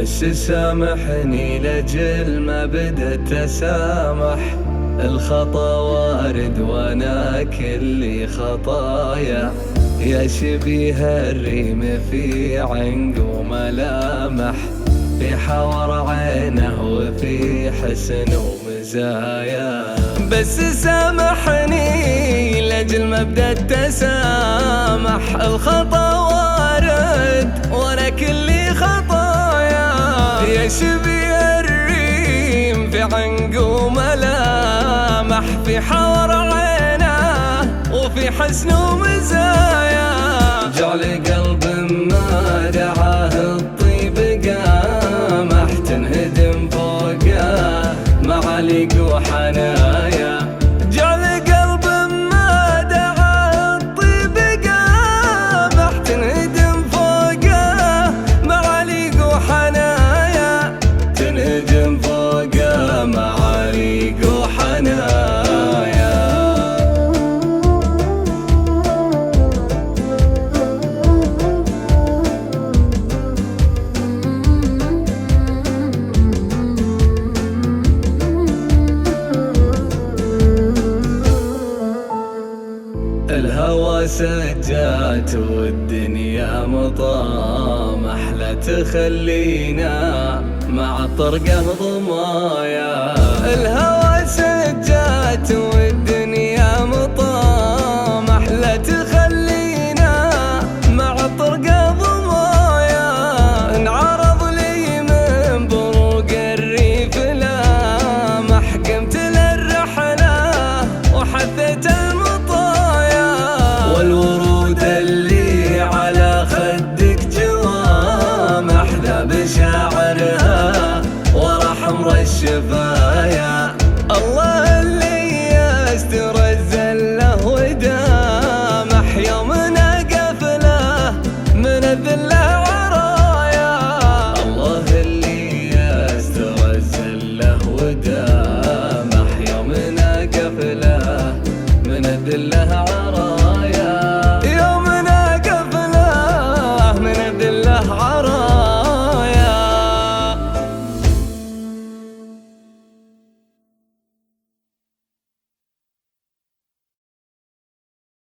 بس سامحني لجل ما بدأت أسامح. الخطا وارد وانا كلي خطايا، يا شبيه الريم في عنق وملامح، في حور عينه وفي حسن ومزايا. بس سامحني لجل ما بدأت أسامح. الخطا وارد وانا كلي خطايا، يا شبيه الريم في عنق وملامح، في حور عينه وفي حسن ومزايا. جعل قلب ما دعاه الطيب قامح، تنهدم فوقه معاليق وحنايا. جعل قلب ما دعاه الطيب قامح، تنهدم فوقه معاليق وحنايا. تنهدم فوقه معاليق وحنايا. الهوى سجات والدنيا مطامح، لا تخلينا مع الطرقة ضمايا. الهوى سجات والدنيا